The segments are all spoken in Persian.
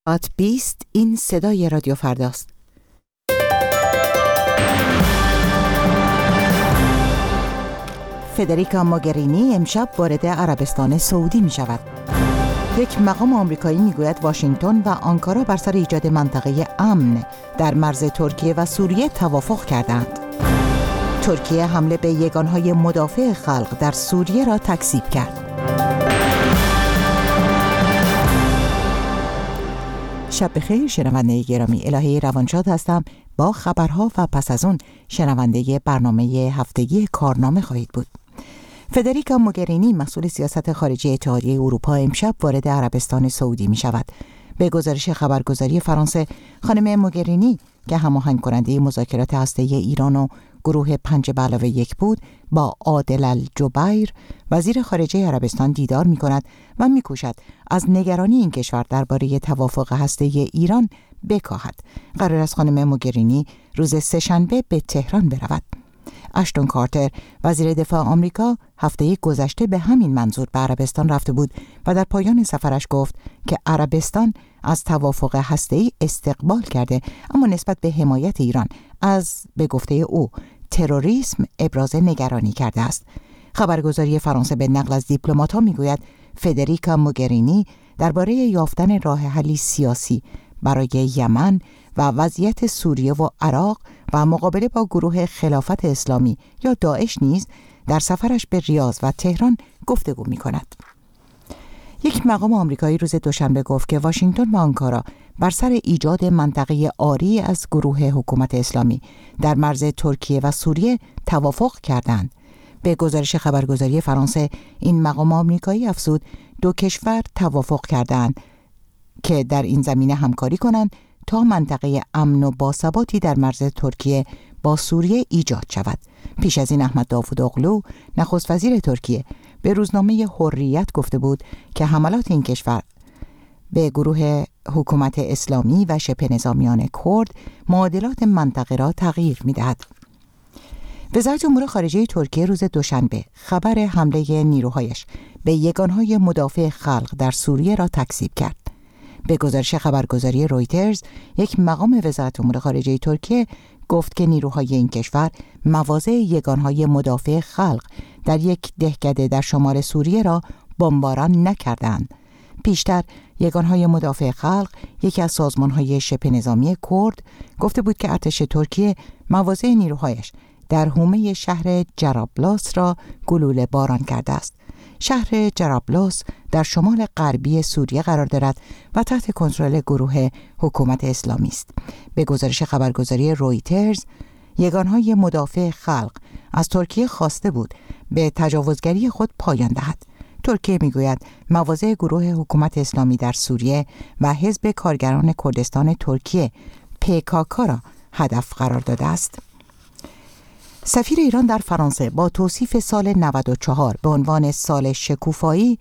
20 این صدای رادیو فرداست. فدریکا موگرینی امشب وارد عربستان سعودی می شود. یک مقام آمریکایی می گوید واشنگتن و آنکارا بر سر ایجاد منطقه امن در مرز ترکیه و سوریه توافق کردند. ترکیه حمله به یگانهای مدافع خلق در سوریه را تکذیب کرد. شب بخیر شنونده گرامی، الهه روانشاد هستم با خبرها و پس از اون شنونده برنامه هفتگی کارنامه خواهید بود. فدریکا موگرینی مسئول سیاست خارجی اتحادیه اروپا امشب وارد عربستان سعودی می شود. به گزارش خبرگزاری فرانسه، خانم موگرینی که هماهنگ کننده مذاکرات هسته‌ای ایران و گروه 5+1 بود، با عادل الجبیر وزیر خارجه عربستان دیدار می کند و می کوشد از نگرانی این کشور درباره توافق هسته‌ای ایران بکاهد. قرار است خانم موگرینی روز سه‌شنبه به تهران برود. اشتون کارتر وزیر دفاع آمریکا هفته گذشته به همین منظور به عربستان رفته بود و در پایان سفرش گفت که عربستان از توافق هسته‌ای استقبال کرده، اما نسبت به حمایت ایران از به گفته او تروریسم ابراز نگرانی کرده است. خبرگزاری فرانسه به نقل از دیپلمات‌ها میگوید فدریکا موگرینی درباره یافتن راه حلی سیاسی برای یمن و وضعیت سوریه و عراق و مقابله با گروه خلافت اسلامی یا داعش نیز در سفرش به ریاض و تهران گفتگو می کند. یک مقام آمریکایی روز دوشنبه گفت که واشنگتن و آنکارا بر سر ایجاد منطقه عاری از گروه حکومت اسلامی در مرز ترکیه و سوریه توافق کردند. به گزارش خبرگزاری فرانسه، این مقام آمریکایی افزود دو کشور توافق کردند که در این زمینه همکاری کنند تا منطقه امن و باثباتی در مرز ترکیه با سوریه ایجاد شود. پیش از این احمد داوودوغلو نخست وزیر ترکیه به روزنامه حریت گفته بود که حملات این کشور به گروه حکومت اسلامی و شبه نظامیان کرد معادلات منطقه را تغییر می‌دهد. وزارت امور خارجه ترکیه روز دوشنبه خبر حمله نیروهایش به یگانهای مدافع خلق در سوریه را تکذیب کرد. به گزارش خبرگزاری رویترز، یک مقام وزارت امور خارجه ترکیه گفت که نیروهای این کشور مواضع یگانهای مدافع خلق در یک دهکده در شمال سوریه را بمباران نکردند. پیشتر یگانهای مدافع خلق، یکی از سازمانهای شبه نظامی کرد، گفته بود که ارتش ترکیه مواضع نیروهایش در حومه شهر جرابلاس را گلوله باران کرده است. شهر جرابلاس در شمال غربی سوریه قرار دارد و تحت کنترل گروه حکومت اسلامی است. به گزارش خبرگزاری رویترز، یگانهای مدافع خلق از ترکیه خواسته بود به تجاوزگری خود پایان دهد. ترکیه میگوید مواضع گروه حکومت اسلامی در سوریه و حزب کارگران کردستان ترکیه PKK را هدف قرار داده است. سفیر ایران در فرانسه با توصیف سال 94 به عنوان سال شکوفایی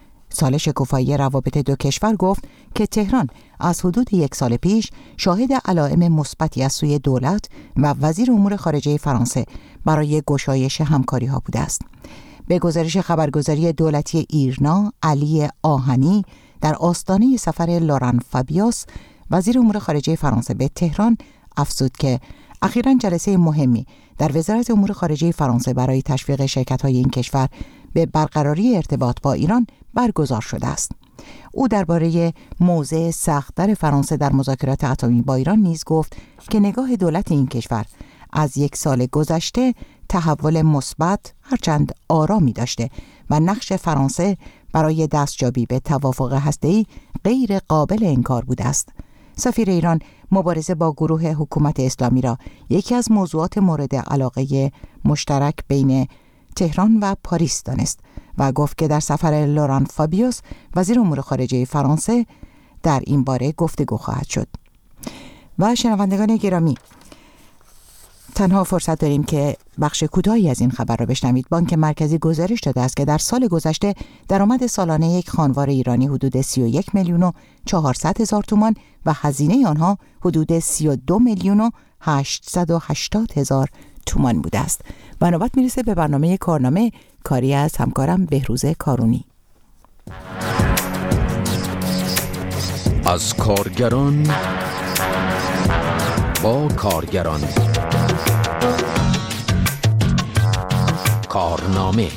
روابط دو کشور گفت که تهران از حدود یک سال پیش شاهد علائم مثبتی از سوی دولت و وزیر امور خارجه فرانسه برای گشایش همکاری ها بوده است. به گزارش خبرگزاری دولتی ایرنا، علی آهنی در آستانه سفر لوران فابیوس وزیر امور خارجه فرانسه به تهران افزود که اخیراً جلسه مهمی در وزارت امور خارجه فرانسه برای تشویق شرکت‌های این کشور به برقراری ارتباط با ایران برگزار شده است. او درباره موضع سخت‌تر فرانسه در مذاکرات اتمی با ایران نیز گفت که نگاه دولت این کشور از یک سال گذشته تحول مثبت هرچند آرامی داشته و نقش فرانسه برای دستیابی به توافق هسته‌ای غیر قابل انکار بوده است. سفیر ایران مبارزه با گروه حکومت اسلامی را یکی از موضوعات مورد علاقه مشترک بین تهران و پاریس دانست و گفت که در سفر لوران فابیوس وزیر امور خارجه فرانسه در این باره گفتگو خواهد شد. و شنوندگان گرامی، تنها فرصت داریم که بخش کوتاهی از این خبر را بشنوید. بانک مرکزی گزارش داده است که در سال گذشته درآمد سالانه یک خانوار ایرانی حدود 31,400,000 تومان و هزینه آنها حدود 32,880,000 تومان بوده است. و نوبت میرسه به برنامه کارنامه، کاری از همکارم بهروز کارونی. از کارگران با کارگران. کارنامه.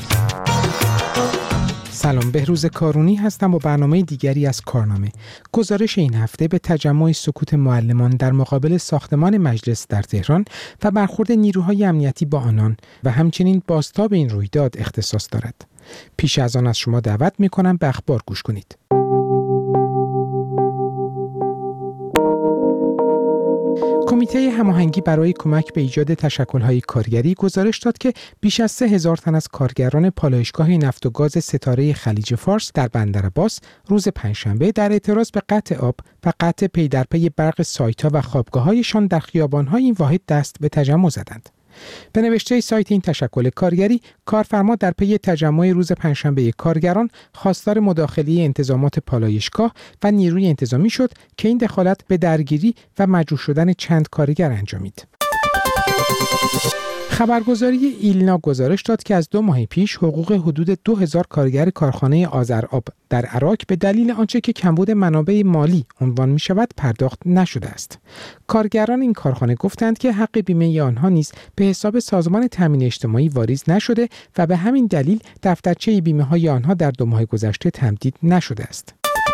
سلام، بهروز کارونی هستم با برنامه دیگری از کارنامه. گزارش این هفته به تجمع سکوت معلمان در مقابل ساختمان مجلس در تهران و برخورد نیروهای امنیتی با آنان و همچنین بازتاب این رویداد اختصاص دارد. پیش از آن از شما دعوت می‌کنم به اخبار گوش کنید. کمیته هماهنگی برای کمک به ایجاد تشکل‌های کارگری گزارش داد که بیش از 3000 تن از کارگران پالایشگاه نفت و گاز ستاره خلیج فارس در بندرعباس روز پنجشنبه در اعتراض به قطع آب و قطع پی در پی برق سایت‌ها و خوابگاه‌هایشان در خیابان‌های این واحد دست به تجمع زدند. به نوشته سایت این تشکل کارگری، کارفرما در پی تجمع روز پنجشنبه کارگران خواستار مداخله انتظامات پالایشگاه و نیروی انتظامی شد که این دخالت به درگیری و مجروح شدن چند کارگر انجامید. خبرگزاری ایلنا گزارش داد که از 2 ماه پیش حقوق حدود 2000 کارگر کارخانه آذرآب در عراق به دلیل آنچه که کمبود منابع مالی عنوان می شود پرداخت نشده است. کارگران این کارخانه گفتند که حق بیمه آنها نیز به حساب سازمان تامین اجتماعی واریز نشده و به همین دلیل دفترچه بیمه های آنها در 2 ماه گذشته تمدید نشده است.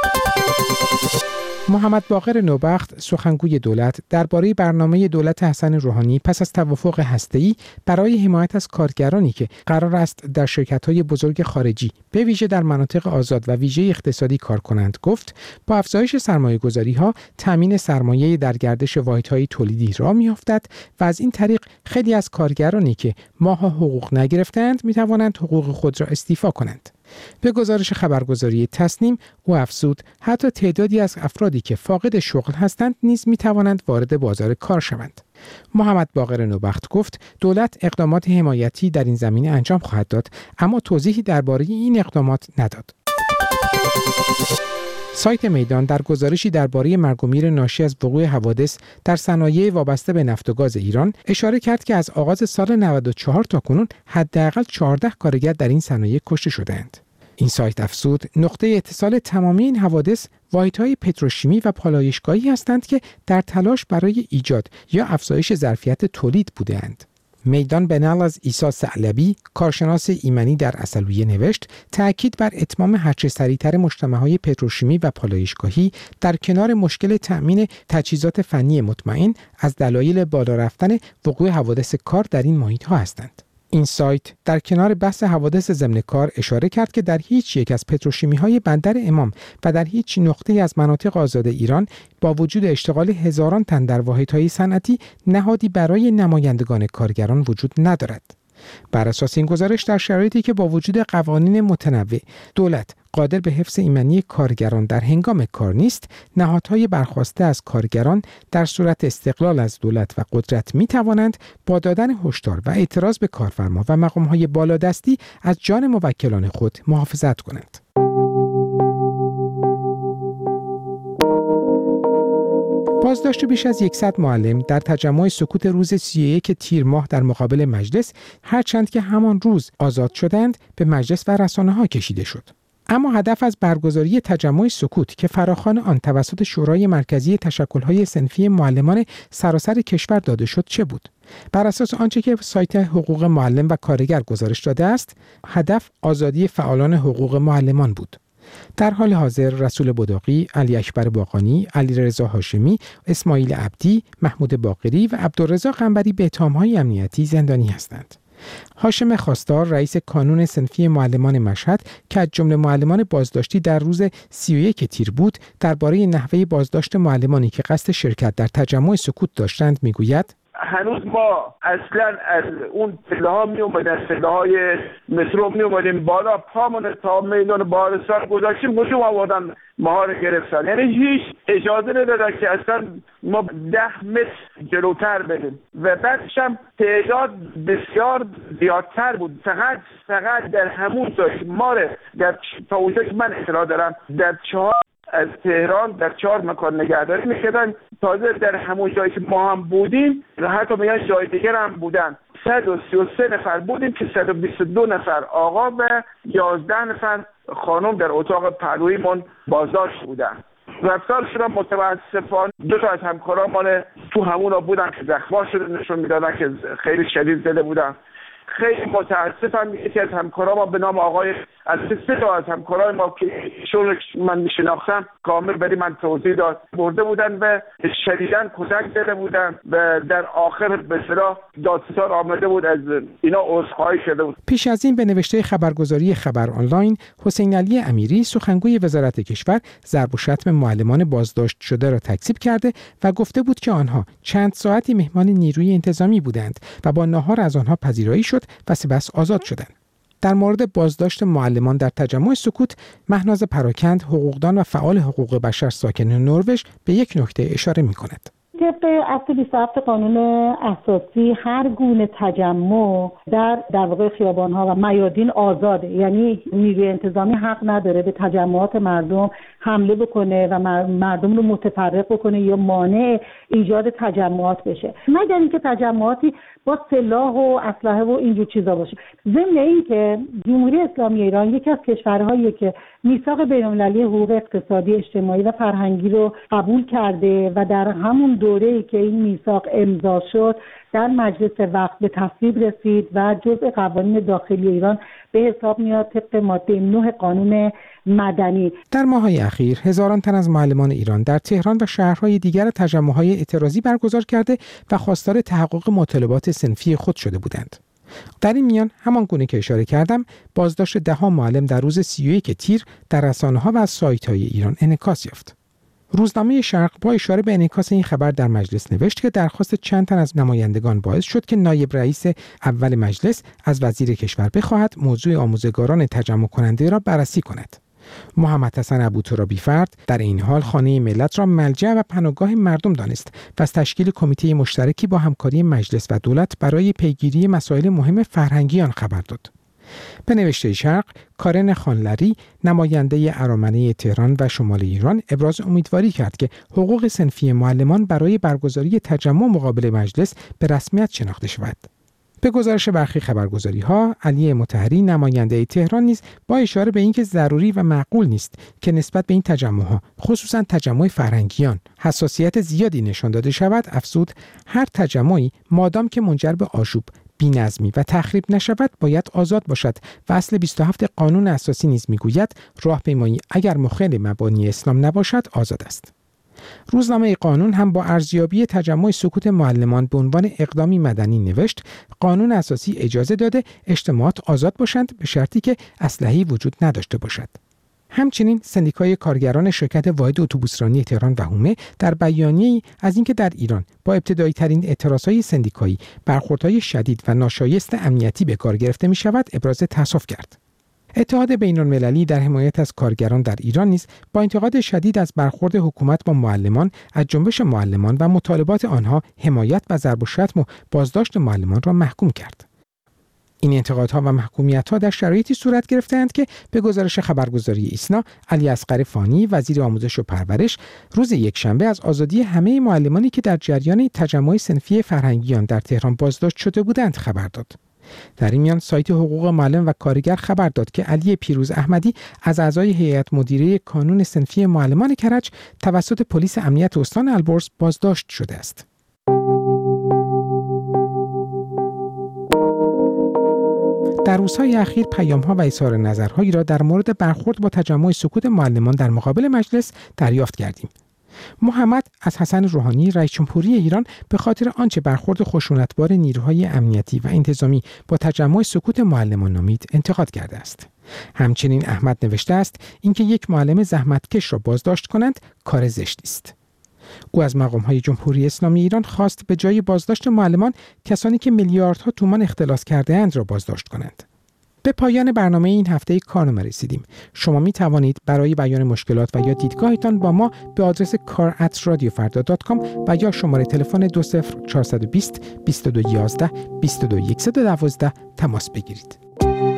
محمد باقر نوبخت، سخنگوی دولت، درباره برنامه دولت حسن روحانی پس از توافق هسته‌ای برای حمایت از کارگرانی که قرار است در شرکت‌های بزرگ خارجی به ویژه در مناطق آزاد و ویژه اقتصادی کار کنند، گفت با افزایش سرمایه‌گذاری‌ها تامین سرمایه در گردش واحدهای تولیدی راه می‌افتد و از این طریق خیلی از کارگرانی که ماه‌ها حقوق نگرفتند می‌توانند حقوق خود را استیفا کنند. به گزارش خبرگزاری تصنیم او افزود حتی تعدادی از افرادی که فاقد شغل هستند نیز می توانند وارد بازار کار شوند. محمد باقر نوبخت گفت دولت اقدامات حمایتی در این زمینه انجام خواهد داد، اما توضیحی درباره این اقدامات نداد. سایت میدان در گزارشی درباره مرگ و میر ناشی از وقوع حوادث در صنایع وابسته به نفت و گاز ایران اشاره کرد که از آغاز سال 94 تا کنون حداقل 14 کارگر در این صنایع کشته شدند. این سایت افزود نقطه اتصال تمامی این حوادث واحدهای پتروشیمی و پالایشگاهی هستند که در تلاش برای ایجاد یا افزایش ظرفیت تولید بودند. میدان به نقل از عیسی ثعلبی، کارشناس ایمنی در عسلویه نوشت تأکید بر اتمام هرچه سریعتر مجتمع‌های پتروشیمی و پالایشگاهی در کنار مشکل تأمین تجهیزات فنی مطمئن از دلایل بالا رفتن وقوع حوادث کار در این محیط‌ها هستند. این سایت در کنار بحث حوادث ضمن کار اشاره کرد که در هیچ یک از پتروشیمی‌های بندر امام و در هیچ نقطه‌ای از مناطق آزاد ایران با وجود اشتغال هزاران تن در واحدهای صنعتی نهادی برای نمایندگان کارگران وجود ندارد. بر اساس این گزارش در شرایطی که با وجود قوانین متنوع دولت قادر به حفظ ایمنی کارگران در هنگام کار نیست، نهادهای برخواسته از کارگران در صورت استقلال از دولت و قدرت می توانند با دادن هشدار و اعتراض به کارفرما و مقامهای بالادستی از جان موکلان خود محافظت کنند. بازداشت بیش از 100 معلم در تجمع سکوت روز 31 تیر ماه در مقابل مجلس، هرچند که همان روز آزاد شدند، به مجلس و رسانه‌ها کشیده شد. اما هدف از برگزاری تجمع سکوت که فراخوان آن توسط شورای مرکزی تشکل‌های صنفی معلمان سراسر کشور داده شد چه بود؟ بر اساس آنچه که سایت حقوق معلم و کارگر گزارش داده است، هدف آزادی فعالان حقوق معلمان بود. در حال حاضر رسول بداقی، علی اکبر باقانی، علیرضا هاشمی، اسماعیل عبدی، محمود باقری و عبدالرضا قنبری به اتهام‌های امنیتی زندانی هستند. هاشم خواستار، رئیس کانون صنفی معلمان مشهد که از جمله معلمان بازداشتی در روز 31 تیر بود، درباره نحوه بازداشت معلمانی که قصد شرکت در تجمع سکوت داشتند میگوید: هنوز ما اصلا از اون پله‌ها میومدیم، پله‌های مترو میومدیم بالا، پامون تا میدان بارستان گذاشتیم، گوشم آوردن ماها رو گرفتن. یعنی هیچ اجازه ندادن که اصلا ما 10 متر جلوتر بریم و بعدش هم تعداد بسیار زیادتر بود. فقط در همون جایی ما در تا اونجا که من اطلاع دارم در 4 از تهران در 4 مکان نگهداری می‌کردن. تازه در همون جایی که ما هم بودیم حتی میان جای دیگر هم بودن. 133 نفر بودیم که 122 نفر آقا و 11 نفر خانم در اتاق پهلویمون بازداشت بودن رفتار شدم. متاسفانه 2 تا از همکاران تو همونا بودن که زخم‌ها شده نشون میدادن که خیلی شدید زده بودن. خیلی متاسفم یکی از همکاران به نام آقای از 3 تا از همکاران ما که ایشون من میشناختم کامل برای من توضیح داد، برده بودن و شدیداً کتک زده بودن و در آخر به اصطلاح دادستان آمده بود از اینا عذرخواهی شده بود. پیش از این به نوشته خبرگزاری خبر آنلاین، حسین علی امیری سخنگوی وزارت کشور ضرب و شتم معلمان بازداشت شده را تکذیب کرده و گفته بود که آنها چند ساعتی مهمان نیروی انتظامی بودند و با ناهار از آنها پذیرایی شد و سپس آزاد شدند. در مورد بازداشت معلمان در تجمع سکوت، مهناز پراکند، حقوقدان و فعال حقوق بشر ساکن نروژ به یک نکته اشاره می‌کند. طبق اصل 27 قانون اساسی هر گونه تجمع در واقع خیابان‌ها و میادین آزاده، یعنی نیروی انتظامی حق نداره به تجمعات مردم حمله بکنه و مردم رو متفرق بکنه یا مانع ایجاد تجمعات بشه، مگر اینکه تجمعاتی با سلاح و اسلحه و اینجور چیزا باشه. ضمن اینکه جمهوری اسلامی ایران یکی از کشورهایی که میثاق بین‌المللی حقوق اقتصادی، اجتماعی و فرهنگی رو قبول کرده و در همون دوره‌ای که این میثاق امضا شد در مجلس وقت به تصویب رسید و جزء قوانین داخلی ایران به حساب میاد طبق ماده 9 قانون مدنی. در ماه‌های اخیر هزاران تن از معلمان ایران در تهران و شهرهای دیگر تجمع‌های اعتراضی برگزار کرده و خواستار تحقق مطالبات صنفی خود شده بودند. در این میان همان گونه که اشاره کردم، بازداشت 10 معلم در روز 31 تیر در رسانه‌ها و سایت‌های ایران انعکاس یافت. روزنامه شرق با اشاره به انعکاس این خبر در مجلس نوشت که درخواست چند تن از نمایندگان باعث شد که نایب رئیس اول مجلس از وزیر کشور بخواهد موضوع آموزگاران تجمع کننده را بررسی کند. محمد حسن ابوترابی‌فرد در این حال خانه ملت را ملجأ و پناهگاه مردم دانست و از تشکیل کمیته مشترکی با همکاری مجلس و دولت برای پیگیری مسائل مهم فرهنگی آن خبر داد. به نوشته شرق، کارن خانلری نماینده ارامنه تهران و شمال ایران ابراز امیدواری کرد که حقوق صنفی معلمان برای برگزاری تجمع مقابل مجلس به رسمیت شناخته شود. به گزارش برخی خبرگزاری‌ها، علی مطهری نماینده تهران نیز با اشاره به اینکه ضروری و معقول نیست که نسبت به این تجمع‌ها، خصوصا تجمع فرهنگیان، حساسیت زیادی نشان داده شود، افزود هر تجمعی مادام که منجر به آشوب، بی‌نظمی و تخریب نشود باید آزاد باشد و اصل 27 قانون اساسی نیز میگوید راهپیمایی اگر مخالف مبانی اسلام نباشد آزاد است. روزنامه قانون هم با ارزیابی تجمع سکوت معلمان به عنوان اقدامی مدنی نوشت قانون اساسی اجازه داده اجتماعات آزاد باشند به شرطی که اسلحه‌ای وجود نداشته باشد. همچنین سندیکای کارگران شرکت واحد اتوبوسرانی تهران و حومه در بیانیه‌ای از اینکه در ایران با ابتدایی ترین اعتراضهای سندیکایی برخوردهای شدید و ناشایست امنیتی به کار گرفته می شود ابراز تأسف کرد. اتحاد بین‌المللی در حمایت از کارگران در ایران نیز با انتقاد شدید از برخورد حکومت با معلمان از جنبش معلمان و مطالبات آنها حمایت و ضرب و شتم و بازداشت معلمان را محکوم کرد. این انتقادها و محکومیت‌ها در شرایطی صورت گرفته‌اند که به گزارش خبرگزاری ایسنا، علی اصغر فانی وزیر آموزش و پرورش روز یکشنبه از آزادی همه معلمانی که در جریان تجمع صنفی فرهنگیان در تهران بازداشت شده بودند خبر داد. در این میان سایت حقوق معلم و کارگر خبر داد که علی پیروز احمدی از اعضای هیئت مدیره کانون صنفی معلمان کرج توسط پلیس امنیت استان البرز بازداشت شده است. در روزهای اخیر پیام‌ها و اظهار نظرهایی را در مورد برخورد با تجمع سکوت معلمان در مقابل مجلس دریافت کردیم. محمد از حسن روحانی رئیس جمهوری ایران به خاطر آنچه برخورد خشونتبار نیروهای امنیتی و انتظامی با تجمع سکوت معلمان نامید انتقاد کرده است. همچنین احمد نوشته است اینکه یک معلم زحمتکش را بازداشت کنند کار زشتی است. او از مقام‌های جمهوری اسلامی ایران خواست به جای بازداشت معلمان کسانی که میلیاردها تومان اختلاس کرده‌اند را بازداشت کنند. به پایان برنامه این هفته کارنامه رسیدیم. شما می توانید برای بیان مشکلات و یا دیدگاهتان با ما به آدرس kar@radiofarda.com و یا شماره تلفن 20420 2211 22112 تماس بگیرید.